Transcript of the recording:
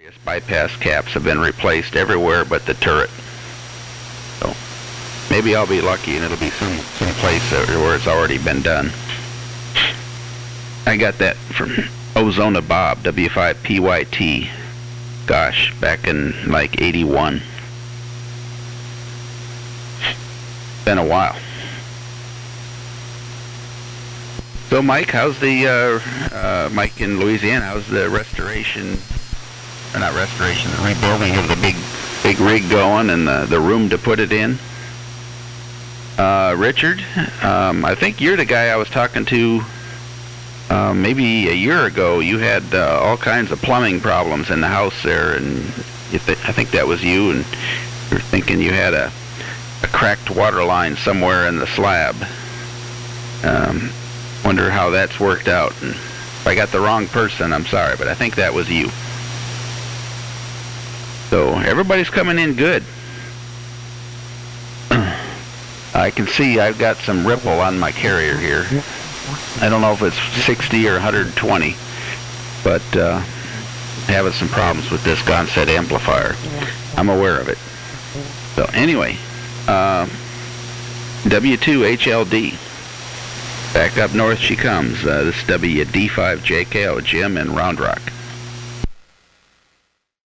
guess bypass caps have been replaced everywhere but the turret. So maybe I'll be lucky and it'll be some place where it's already been done. I got that from Ozona Bob, W5PYT. Gosh, back in like 81. Been a while. So Mike, how's the Mike in Louisiana? How's the restoration? Or not restoration, the rebuilding of the big rig going and the room to put it in. Richard, I think you're the guy I was talking to maybe a year ago. You had all kinds of plumbing problems in the house there, and I think that was you, and you're thinking you had a cracked water line somewhere in the slab. Wonder how that's worked out. And if I got the wrong person, I'm sorry, but I think that was you. So everybody's coming in good. I can see I've got some ripple on my carrier here. I don't know if it's 60 or 120, but having some problems with this Gonset amplifier. I'm aware of it. So anyway, W2HLD. Back up north she comes. This is WD5JKO, Jim in Round Rock.